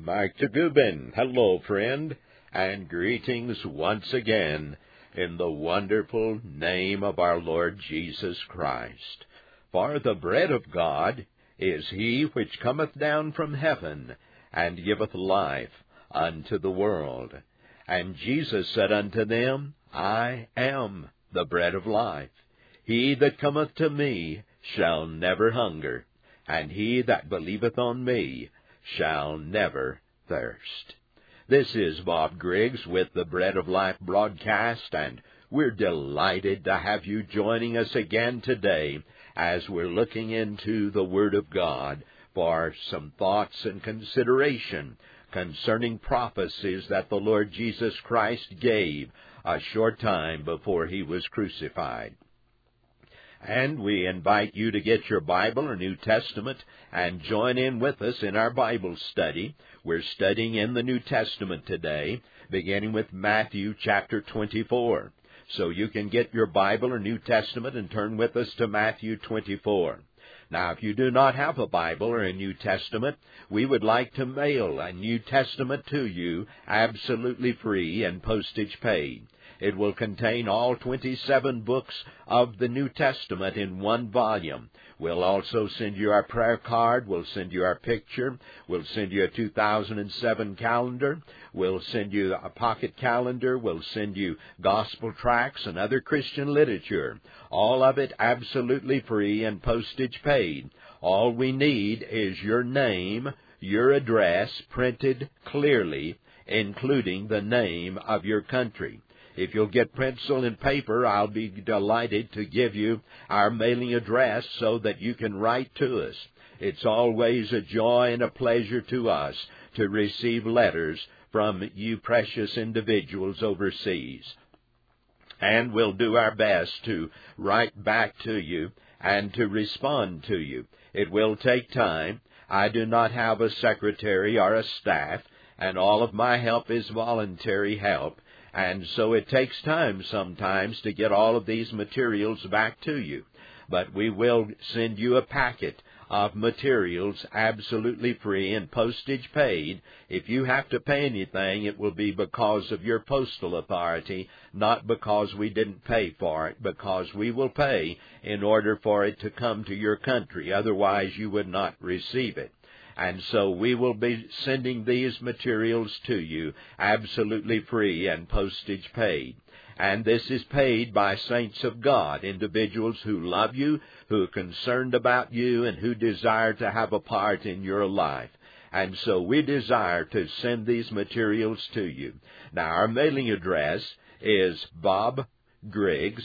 Mike Tagubin. Hello, friend, and greetings once again in the wonderful name of our Lord Jesus Christ. For the bread of God is he which cometh down from heaven, and giveth life unto the world. And Jesus said unto them, I am the bread of life. He that cometh to me shall never hunger, and he that believeth on me shall never thirst. This is Bob Griggs with the Bread of Life broadcast, and we're delighted to have you joining us again today as we're looking into the Word of God for some thoughts and consideration concerning prophecies that the Lord Jesus Christ gave a short time before he was crucified. And we invite you to get your Bible or New Testament and join in with us in our Bible study. We're studying in the New Testament today, beginning with Matthew chapter 24. So you can get your Bible or New Testament and turn with us to Matthew 24. Now, if you do not have a Bible or a New Testament, we would like to mail a New Testament to you absolutely free and postage paid. It will contain all 27 books of the New Testament in one volume. We'll also send you our prayer card. We'll send you our picture. We'll send you a 2007 calendar. We'll send you a pocket calendar. We'll send you gospel tracts and other Christian literature. All of it absolutely free and postage paid. All we need is your name, your address printed clearly, including the name of your country. If you'll get pencil and paper, I'll be delighted to give you our mailing address so that you can write to us. It's always a joy and a pleasure to us to receive letters from you precious individuals overseas. And we'll do our best to write back to you and to respond to you. It will take time. I do not have a secretary or a staff, and all of my help is voluntary help. And so it takes time sometimes to get all of these materials back to you. But we will send you a packet of materials absolutely free and postage paid. If you have to pay anything, it will be because of your postal authority, not because we didn't pay for it, because we will pay in order for it to come to your country. Otherwise, you would not receive it. And so we will be sending these materials to you absolutely free and postage paid. And this is paid by saints of God, individuals who love you, who are concerned about you, and who desire to have a part in your life. And so we desire to send these materials to you. Now, our mailing address is Bob Griggs.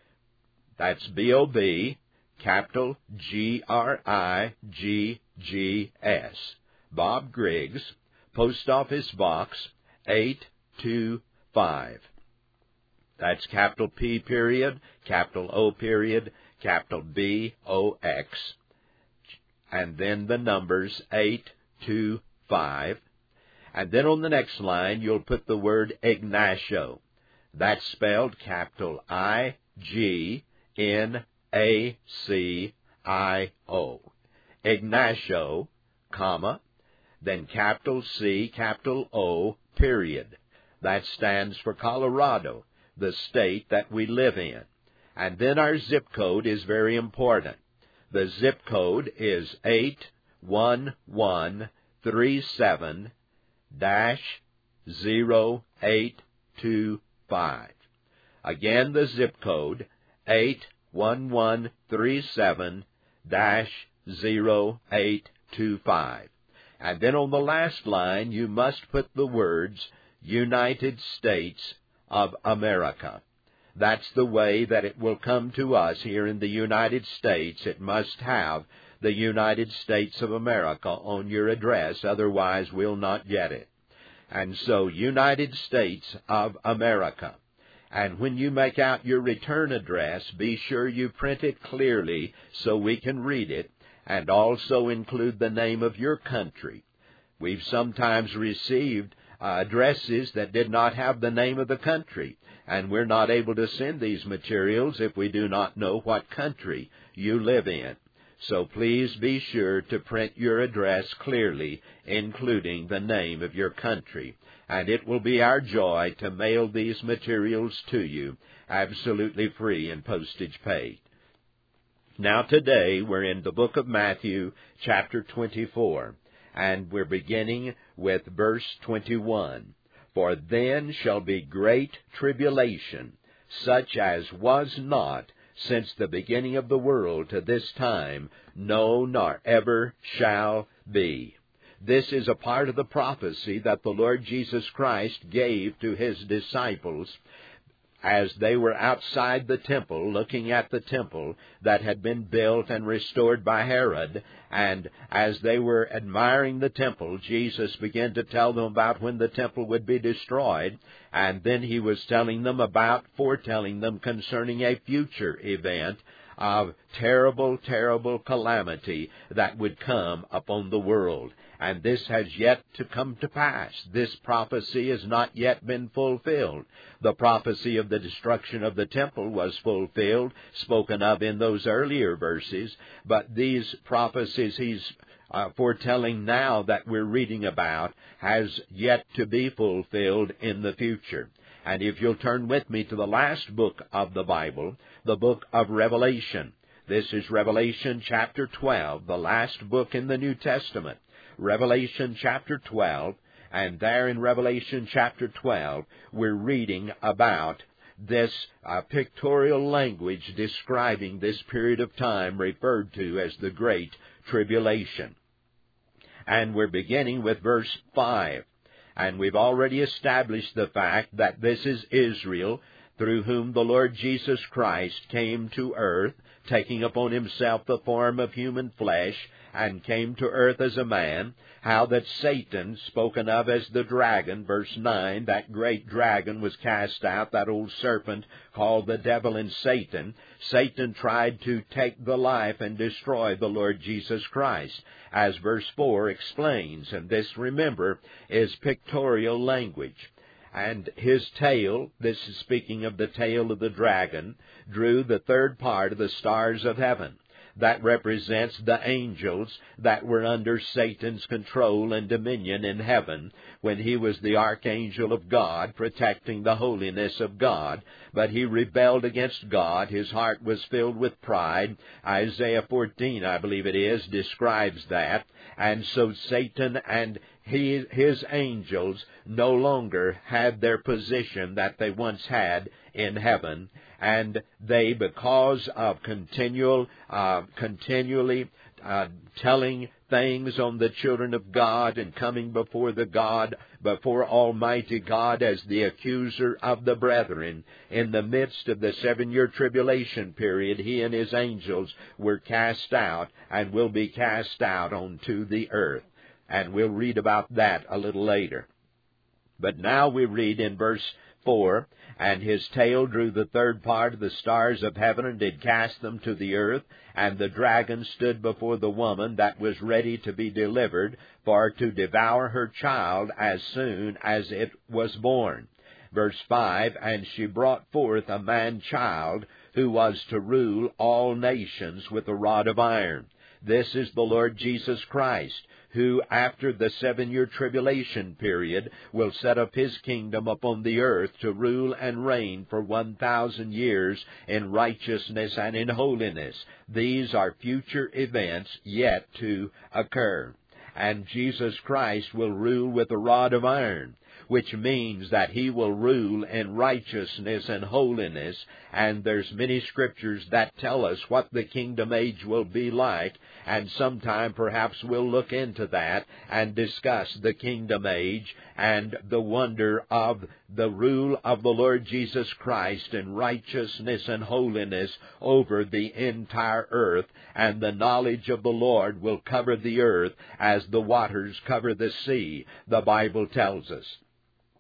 That's B-O-B, capital G-R-I-G-G-S. Bob Griggs, Post Office Box 825. That's capital P period, capital O period, capital B-O-X, and then the numbers 825. And then on the next line, you'll put the word Ignacio. That's spelled capital I-G-N-A-C-I-O. Ignacio, comma, then capital C, capital O, period. That stands for Colorado, the state that we live in. And then our zip code is very important. The zip code is 81137-0825. Again, the zip code 81137-0825. And then on the last line, you must put the words United States of America. That's the way that it will come to us here in the United States. It must have the United States of America on your address, otherwise we'll not get it. And so, United States of America. And when you make out your return address, be sure you print it clearly so we can read it, and also include the name of your country. We've sometimes received addresses that did not have the name of the country, and we're not able to send these materials if we do not know what country you live in. So please be sure to print your address clearly, including the name of your country. And it will be our joy to mail these materials to you, absolutely free and postage paid. Now today we're in the book of Matthew, chapter 24, and we're beginning with verse 21. For then shall be great tribulation, such as was not since the beginning of the world to this time, no, nor ever shall be. This is a part of the prophecy that the Lord Jesus Christ gave to His disciples as they were outside the temple, looking at the temple that had been built and restored by Herod. And as they were admiring the temple, Jesus began to tell them about when the temple would be destroyed. And then He was foretelling them concerning a future event of terrible, terrible calamity that would come upon the world. And this has yet to come to pass. This prophecy has not yet been fulfilled. The prophecy of the destruction of the temple was fulfilled, spoken of in those earlier verses, but these prophecies He's foretelling now that we're reading about has yet to be fulfilled in the future. And if you'll turn with me to the last book of the Bible, the book of Revelation. This is Revelation chapter 12, the last book in the New Testament. Revelation chapter 12, and there in Revelation chapter 12, we're reading about this pictorial language describing this period of time referred to as the Great Tribulation. And we're beginning with verse 5. And we've already established the fact that this is Israel, through whom the Lord Jesus Christ came to earth, taking upon Himself the form of human flesh, and came to earth as a man. How that Satan, spoken of as the dragon, verse 9, that great dragon was cast out, that old serpent called the devil and Satan. Satan tried to take the life and destroy the Lord Jesus Christ, as verse 4 explains. And this, remember, is pictorial language. And his tail, this is speaking of the tail of the dragon, drew the third part of the stars of heaven. That represents the angels that were under Satan's control and dominion in heaven when he was the archangel of God, protecting the holiness of God. But he rebelled against God. His heart was filled with pride. Isaiah 14, I believe it is, describes that. And so Satan and his angels no longer had their position that they once had in heaven. And they, because of continually telling things on the children of God and coming before Almighty God as the accuser of the brethren, in the midst of the 7-year tribulation period, he and his angels were cast out and will be cast out onto the earth. And we'll read about that a little later. But now we read in verse 4, and his tail drew the third part of the stars of heaven, and did cast them to the earth. And the dragon stood before the woman that was ready to be delivered, for to devour her child as soon as it was born. Verse 5, and she brought forth a man-child, who was to rule all nations with a rod of iron. This is the Lord Jesus Christ, who, after the 7-year tribulation period, will set up His kingdom upon the earth to rule and reign for 1,000 years in righteousness and in holiness. These are future events yet to occur. And Jesus Christ will rule with a rod of iron, which means that He will rule in righteousness and holiness. And there's many scriptures that tell us what the kingdom age will be like, and sometime perhaps we'll look into that and discuss the kingdom age and the wonder of the rule of the Lord Jesus Christ in righteousness and holiness over the entire earth. And the knowledge of the Lord will cover the earth as the waters cover the sea, the Bible tells us.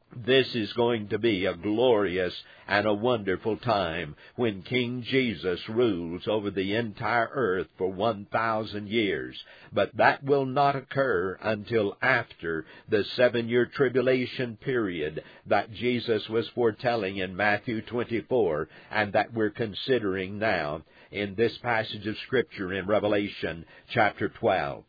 This is going to be a glorious and a wonderful time when King Jesus rules over the entire earth for 1,000 years. But that will not occur until after the 7-year tribulation period that Jesus was foretelling in Matthew 24 and that we're considering now in this passage of Scripture in Revelation chapter 12.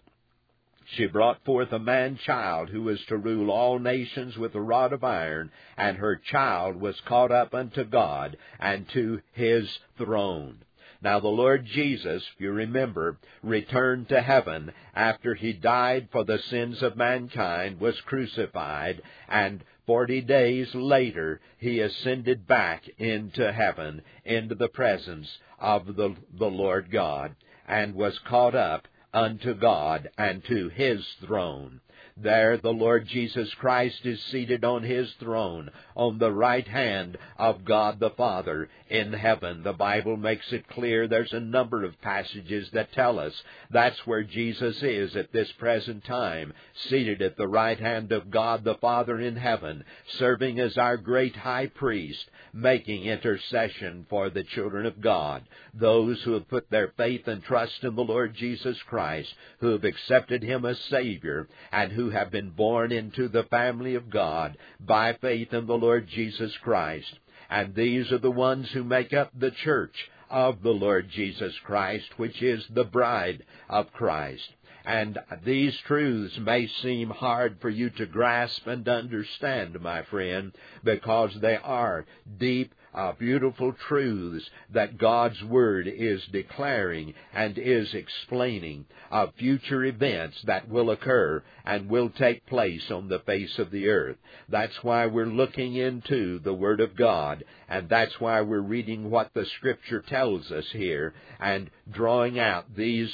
She brought forth a man-child who was to rule all nations with a rod of iron, and her child was caught up unto God and to His throne. Now the Lord Jesus, if you remember, returned to heaven after He died for the sins of mankind, was crucified, and 40 days later He ascended back into heaven, into the presence of the Lord God, and was caught up unto God and to His throne. There the Lord Jesus Christ is seated on His throne, on the right hand of God the Father in heaven. The Bible makes it clear. There's a number of passages that tell us that's where Jesus is at this present time, seated at the right hand of God the Father in heaven, serving as our great high priest, making intercession for the children of God, those who have put their faith and trust in the Lord Jesus Christ, who have accepted Him as Savior, and who have been born into the family of God by faith in the Lord Jesus Christ. And these are the ones who make up the church of the Lord Jesus Christ, which is the bride of Christ. And these truths may seem hard for you to grasp and understand, my friend, because they are deep, beautiful truths that God's Word is declaring and is explaining of future events that will occur and will take place on the face of the earth. That's why we're looking into the Word of God, and that's why we're reading what the Scripture tells us here and drawing out these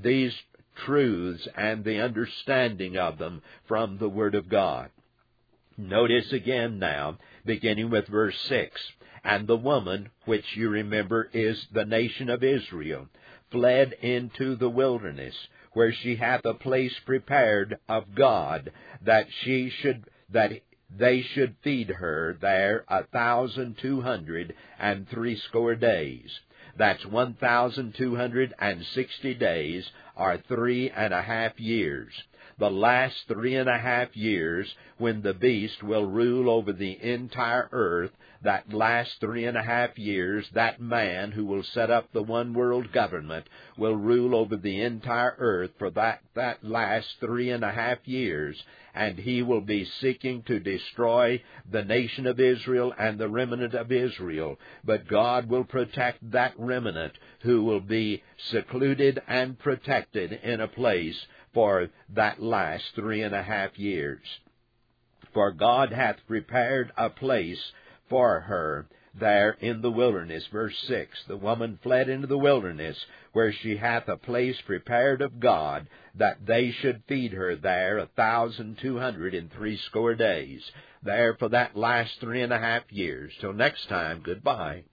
truths and the understanding of them from the Word of God. Notice again now, beginning with verse 6, "And the woman, which you remember is the nation of Israel, fled into the wilderness, where she hath a place prepared of God, that they should feed her there 1,260 days." That's 1,260 days, or 3.5 years. The last 3.5 years, when the beast will rule over the entire earth, that last 3.5 years, that man who will set up the one world government will rule over the entire earth for that last 3.5 years, and he will be seeking to destroy the nation of Israel and the remnant of Israel. But God will protect that remnant who will be secluded and protected in a place for that last 3.5 years. "For God hath prepared a place for her there in the wilderness." Verse 6, "The woman fled into the wilderness, where she hath a place prepared of God, that they should feed her there 1,260 days." There for that last 3.5 years. Till next time, goodbye.